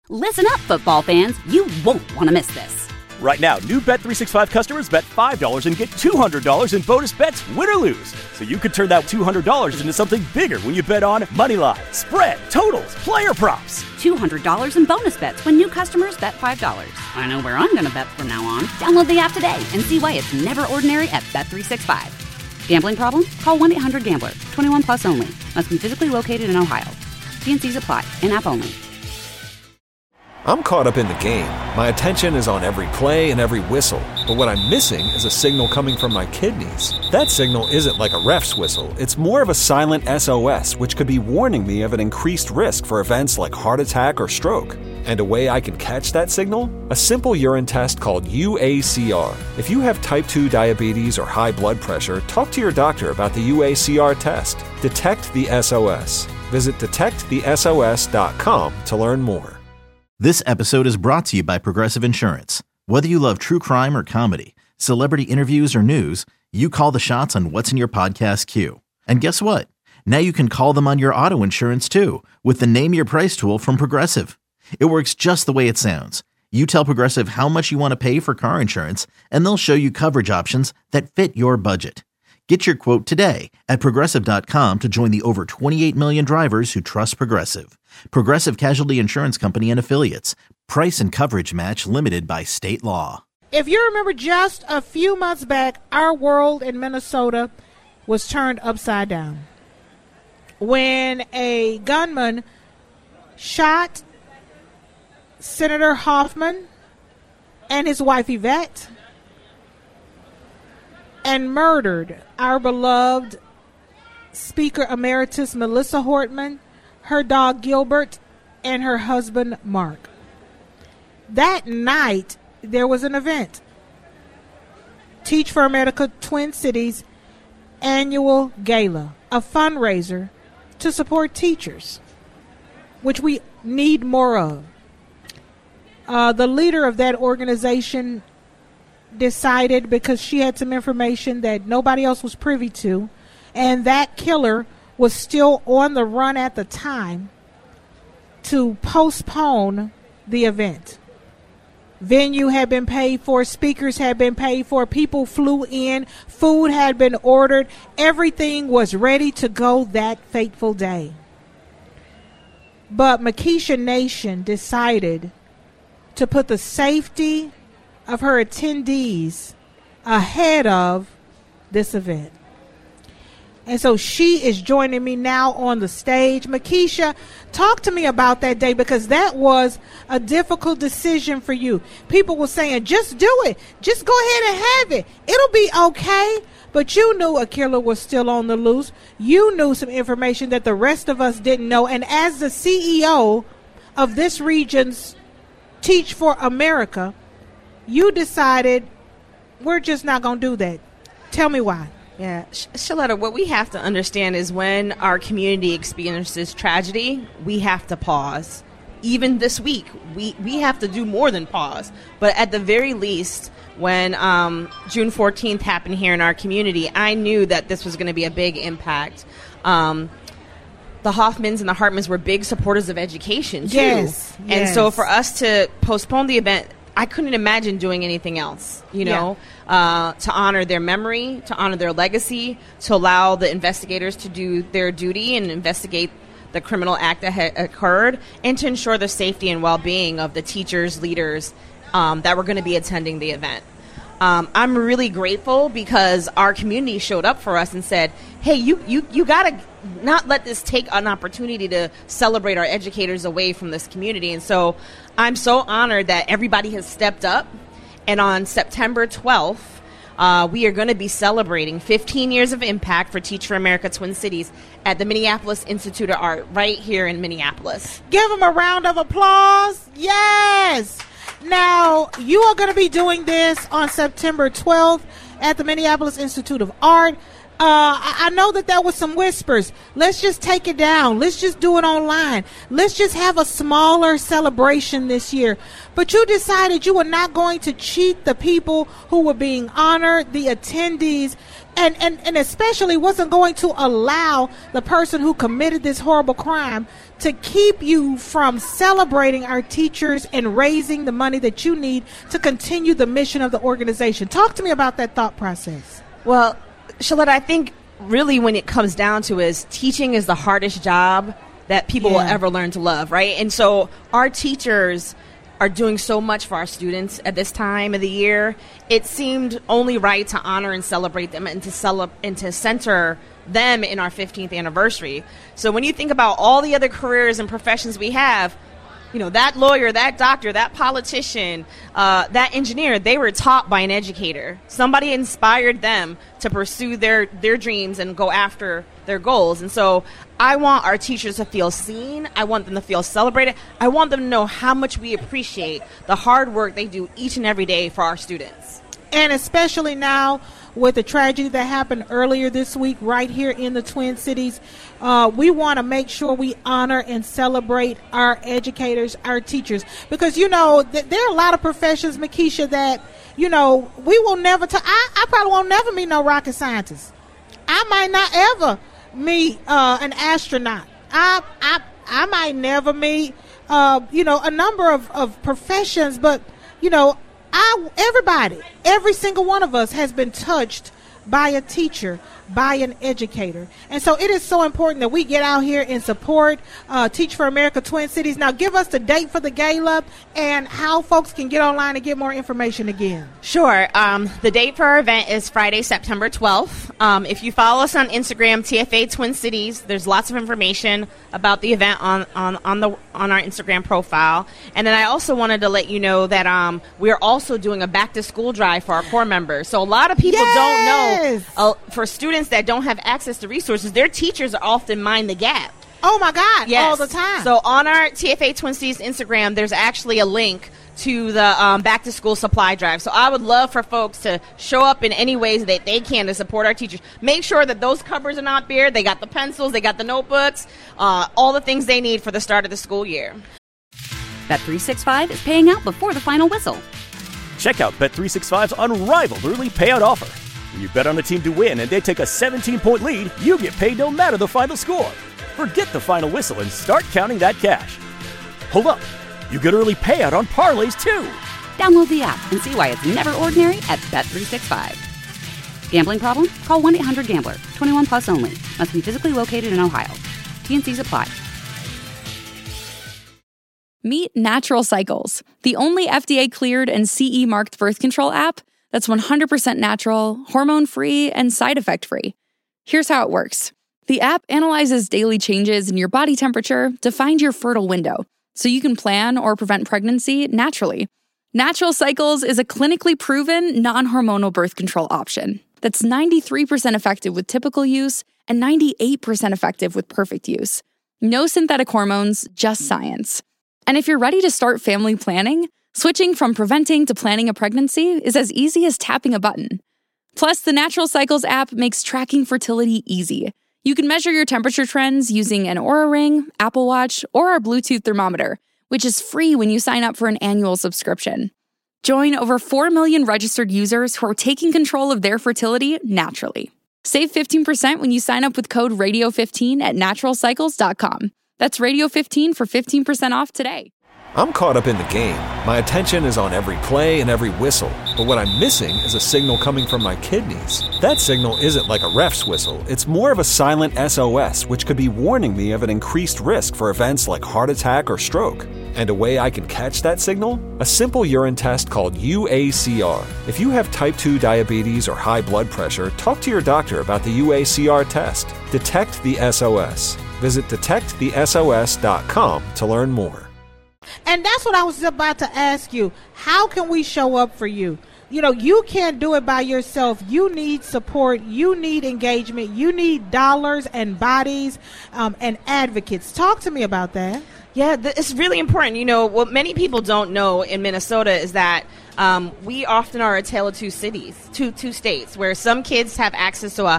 Listen up, football fans. You won't want to miss this. Right now, new Bet365 customers bet $5 and get $200 in bonus bets, win or lose. So you could turn that $200 into something bigger when you bet on moneyline, spread, totals, player props. $200 in bonus bets when new customers bet $5. I know where I'm going to bet from now on. Download the app today and see why it's never ordinary at Bet365. Gambling problem? Call 1-800-GAMBLER. 21 plus only. Must be physically located in Ohio. T&Cs apply. In-app only. I'm caught up in the game. My attention is on every play and every whistle. But what I'm missing is a signal coming from my kidneys. That signal isn't like a ref's whistle. It's more of a silent SOS, which could be warning me of an increased risk for events like heart attack or stroke. And a way I can catch that signal? A simple urine test called UACR. If you have type 2 diabetes or high blood pressure, talk to your doctor about the UACR test. Detect the SOS. Visit detectthesos.com to learn more. This episode is brought to you by Progressive Insurance. Whether you love true crime or comedy, celebrity interviews or news, you call the shots on what's in your podcast queue. And guess what? Now you can call them on your auto insurance too with the Name Your Price tool from Progressive. It works just the way it sounds. You tell Progressive how much you want to pay for car insurance, and they'll show you coverage options that fit your budget. Get your quote today at Progressive.com to join the over 28 million drivers who trust Progressive. Progressive Casualty Insurance Company and Affiliates. Price and coverage match limited by state law. If you remember, just a few months back, our world in Minnesota was turned upside down when a gunman shot Senator Hoffman and his wife Yvette and murdered our beloved Speaker Emeritus Melissa Hortman, her dog Gilbert, and her husband Mark. That night, there was an event. Teach for America Twin Cities annual gala, a fundraiser to support teachers, which we need more of. The leader of that organization decided, because she had some information that nobody else was privy to, and that killer was still on the run at the time, to postpone the event. Venue had been paid for, speakers had been paid for, people flew in, food had been ordered, everything was ready to go that fateful day. But Makisha Nation decided to put the safety of her attendees ahead of this event. And so she is joining me now on the stage. Makisha, talk to me about that day, because that was a difficult decision for you. People were saying, just do it. Just go ahead and have it. It'll be okay. But you knew a killer was still on the loose. You knew some information that the rest of us didn't know. And as the CEO of this region's Teach for America, you decided we're just not going to do that. Tell me why. Yeah, Shaletta, what we have to understand is when our community experiences tragedy, we have to pause. Even this week, we have to do more than pause. But at the very least, when June 14th happened here in our community, I knew that this was going to be a big impact. The Hoffmans and the Hartmans were big supporters of education, too. Yes. And so for us to postpone the event, I couldn't imagine doing anything else, to honor their memory, to honor their legacy, to allow the investigators to do their duty and investigate the criminal act that had occurred, and to ensure the safety and well-being of the teachers, leaders that were going to be attending the event. I'm really grateful because our community showed up for us and said, hey, you got to not let this take an opportunity to celebrate our educators away from this community. And so I'm so honored that everybody has stepped up. And on September 12th, we are going to be celebrating 15 years of impact for Teach for America Twin Cities at the Minneapolis Institute of Art right here in Minneapolis. Give them a round of applause. Yes. Now, you are going to be doing this on September 12th at the Minneapolis Institute of Art. I know that there was some whispers. Let's just take it down. Let's just do it online. Let's just have a smaller celebration this year. But you decided you were not going to cheat the people who were being honored, the attendees, and especially wasn't going to allow the person who committed this horrible crime to keep you from celebrating our teachers and raising the money that you need to continue the mission of the organization. Talk to me about that thought process. Well, Shaletta, I think really when it comes down to is teaching is the hardest job that people will ever learn to love, right? And so our teachers are doing so much for our students at this time of the year. It seemed only right to honor and celebrate them and to center them in our 15th anniversary. So when you think about all the other careers and professions we have, you know, that lawyer, that doctor, that politician, that engineer, they were taught by an educator. Somebody inspired them to pursue their dreams and go after their goals. And so I want our teachers to feel seen. I want them to feel celebrated. I want them to know how much we appreciate the hard work they do each and every day for our students. And especially now with the tragedy that happened earlier this week right here in the Twin Cities, we want to make sure we honor and celebrate our educators, our teachers. Because, you know, there are a lot of professions, Makisha, that, you know, we will never I probably won't never meet no rocket scientist. I might not ever meet an astronaut. I might never meet, you know, a number of professions, but, you know, every single one of us has been touched by a teacher, by an educator. And so it is so important that we get out here and support Teach for America Twin Cities. Now give us the date for the gala and how folks can get online and get more information again. Sure. The date for our event is Friday, September 12th. If you follow us on Instagram, TFA Twin Cities, there's lots of information about the event on our Instagram profile. And then I also wanted to let you know that we're also doing a back to school drive for our core members. So a lot of people don't know. For students that don't have access to resources, their teachers are often mind the gap. Oh my God, yes. All the time. So on our TFA Twin Cities Instagram, there's actually a link to the back to school supply drive. So I would love for folks to show up in any ways that they can to support our teachers. Make sure that those cupboards are not bare. They got the pencils, they got the notebooks, all the things they need for the start of the school year. Bet365 is paying out before the final whistle. Check out Bet365's unrivaled early payout offer. When you bet on a team to win and they take a 17-point lead, you get paid no matter the final score. Forget the final whistle and start counting that cash. Hold up. You get early payout on parlays, too. Download the app and see why it's never ordinary at Bet365. Gambling problem? Call 1-800-GAMBLER. 21 plus only. Must be physically located in Ohio. T&Cs apply. Meet Natural Cycles, the only FDA-cleared and CE-marked birth control app that's 100% natural, hormone-free, and side effect-free. Here's how it works. The app analyzes daily changes in your body temperature to find your fertile window, so you can plan or prevent pregnancy naturally. Natural Cycles is a clinically proven, non-hormonal birth control option that's 93% effective with typical use and 98% effective with perfect use. No synthetic hormones, just science. And if you're ready to start family planning, switching from preventing to planning a pregnancy is as easy as tapping a button. Plus, the Natural Cycles app makes tracking fertility easy. You can measure your temperature trends using an Oura Ring, Apple Watch, or our Bluetooth thermometer, which is free when you sign up for an annual subscription. Join over 4 million registered users who are taking control of their fertility naturally. Save 15% when you sign up with code RADIO15 at naturalcycles.com. That's Radio15 for 15% off today. I'm caught up in the game. My attention is on every play and every whistle. But what I'm missing is a signal coming from my kidneys. That signal isn't like a ref's whistle. It's more of a silent SOS, which could be warning me of an increased risk for events like heart attack or stroke. And a way I can catch that signal? A simple urine test called UACR. If you have type 2 diabetes or high blood pressure, talk to your doctor about the UACR test. Detect the SOS. Visit detectthesos.com to learn more. And that's what I was about to ask you. How can we show up for you? You know, you can't do it by yourself. You need support. You need engagement. You need dollars and bodies and advocates. Talk to me about that. Yeah, it's really important. You know, what many people don't know in Minnesota is that we often are a tale of two cities, two states, where some kids have access to a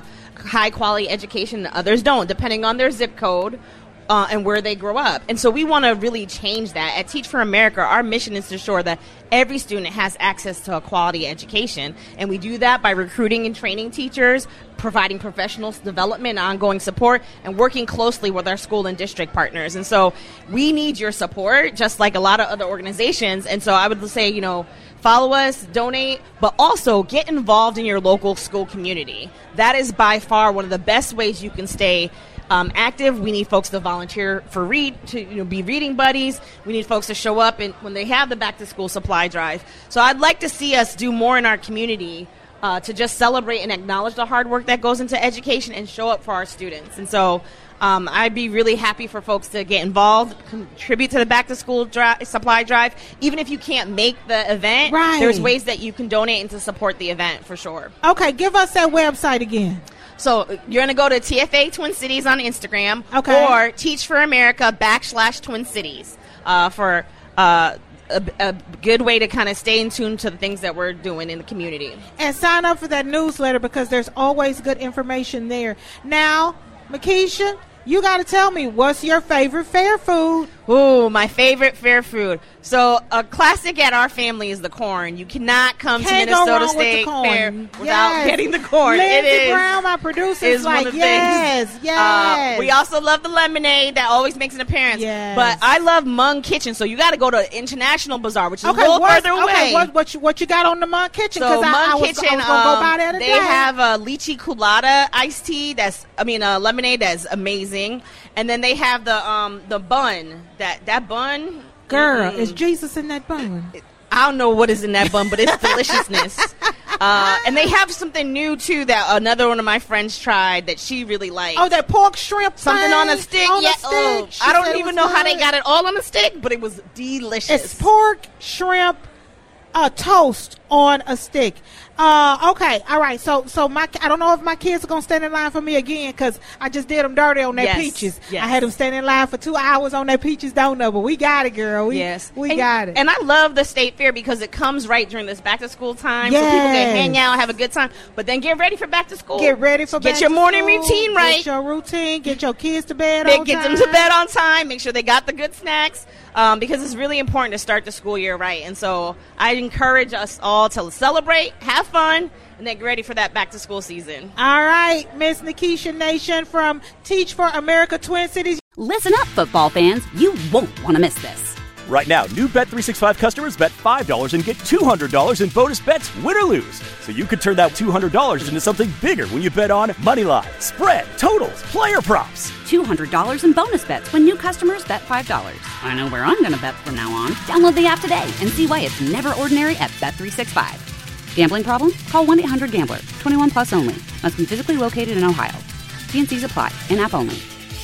high quality education and others don't, depending on their zip code. And where they grow up. And so we want to really change that. At Teach for America, our mission is to ensure that every student has access to a quality education. And we do that by recruiting and training teachers, providing professional development, ongoing support, and working closely with our school and district partners. And so we need your support, just like a lot of other organizations. And so I would say, follow us, donate, but also get involved in your local school community. That is by far one of the best ways you can stay active. We need folks to volunteer for be reading buddies. We need folks to show up when they have the back to school supply drive. So I'd like to see us do more in our community to just celebrate and acknowledge the hard work that goes into education and show up for our students. And so I'd be really happy for folks to get involved, contribute to the back to school supply drive. Even if you can't make the event, there's ways that you can donate and to support the event for sure. Okay, give us that website again. So you're going to go to TFA Twin Cities on Instagram, or Teach for America /Twin Cities for a good way to kind of stay in tune to the things that we're doing in the community. And sign up for that newsletter because there's always good information there. Now, Makisha, you got to tell me, what's your favorite fair food? Ooh, my favorite fair food. So a classic at our family is the corn. You cannot come to Minnesota State Fair without getting the corn. Lindsey Brown, my producer, is like, yes. We also love the lemonade that always makes an appearance. Yes. But I love Hmong Kitchen, so you got to go to International Bazaar, which is a little further away. What you got on the Hmong Kitchen? So Hmong Kitchen, I was gonna go by there today. They have a lychee colada iced tea. Lemonade that's amazing. And then they have the bun. That bun, girl, is Jesus in that bun? I don't know what is in that bun, but it's deliciousness. And they have something new too that another one of my friends tried that she really liked. Oh, that pork shrimp something on a stick. I don't even know how they got it all on a stick, but it was delicious. It's pork shrimp toast on a stick. Okay, all right. So I don't know if my kids are gonna stand in line for me again because I just did them dirty on their peaches. Yes. I had them stand in line for 2 hours on their peaches donut, but we got it, girl. We got it. And I love the state fair because it comes right during this back to school time, so people can hang out, have a good time. But then get ready for back to school. Get your morning routine right. Get your routine. Get your kids to bed on time. Get them to bed on time. Make sure they got the good snacks. Because it's really important to start the school year right. And so I encourage us all to celebrate, have fun, and then get ready for that back-to-school season. All right, Miss Nakisha Nation from Teach for America Twin Cities. Listen up, football fans. You won't want to miss this. Right now, new Bet365 customers bet $5 and get $200 in bonus bets, win or lose. So you could turn that $200 into something bigger when you bet on moneyline, spread, totals, player props. $200 in bonus bets when new customers bet $5. I know where I'm going to bet from now on. Download the app today and see why it's never ordinary at Bet365. Gambling problem? Call 1-800-GAMBLER. 21 plus only. Must be physically located in Ohio. T&Cs apply. In-app only.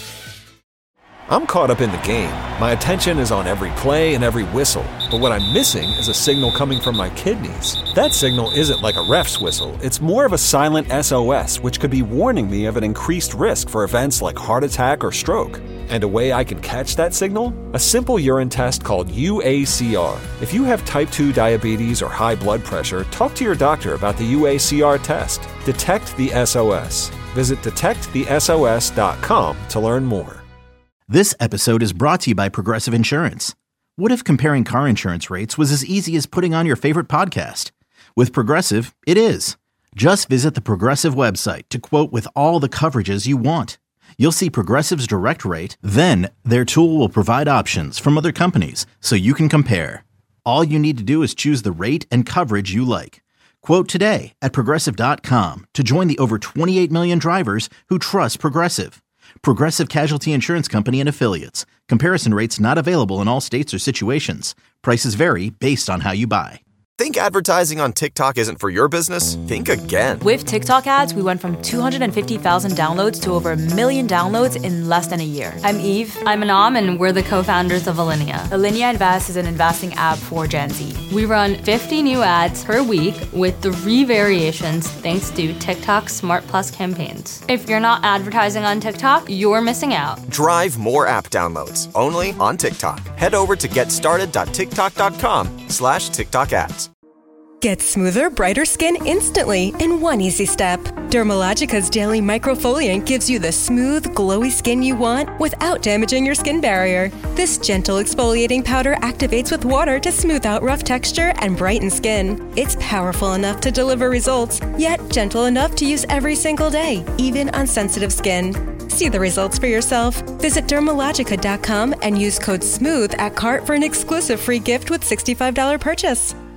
I'm caught up in the game. My attention is on every play and every whistle. But what I'm missing is a signal coming from my kidneys. That signal isn't like a ref's whistle. It's more of a silent SOS, which could be warning me of an increased risk for events like heart attack or stroke. And a way I can catch that signal? A simple urine test called UACR. If you have type 2 diabetes or high blood pressure, talk to your doctor about the UACR test. Detect the SOS. Visit detectthesos.com to learn more. This episode is brought to you by Progressive Insurance. What if comparing car insurance rates was as easy as putting on your favorite podcast? With Progressive, it is. Just visit the Progressive website to quote with all the coverages you want. You'll see Progressive's direct rate, then their tool will provide options from other companies so you can compare. All you need to do is choose the rate and coverage you like. Quote today at Progressive.com to join the over 28 million drivers who trust Progressive. Progressive Casualty Insurance Company and Affiliates. Comparison rates not available in all states or situations. Prices vary based on how you buy. Think advertising on TikTok isn't for your business? Think again. With TikTok ads, we went from 250,000 downloads to over 1 million downloads in less than a year. I'm Eve. I'm Anam, and we're the co-founders of Alinea. Alinea Invest is an investing app for Gen Z. We run 50 new ads per week with 3 variations thanks to TikTok Smart Plus campaigns. If you're not advertising on TikTok, you're missing out. Drive more app downloads only on TikTok. Head over to getstarted.tiktok.com/TikTok ads. Get smoother, brighter skin instantly in one easy step. Dermalogica's daily microfoliant gives you the smooth, glowy skin you want without damaging your skin barrier. This gentle exfoliating powder activates with water to smooth out rough texture and brighten skin. It's powerful enough to deliver results, yet gentle enough to use every single day, even on sensitive skin. See the results for yourself. Visit Dermalogica.com and use code SMOOTH at cart for an exclusive free gift with $65 purchase.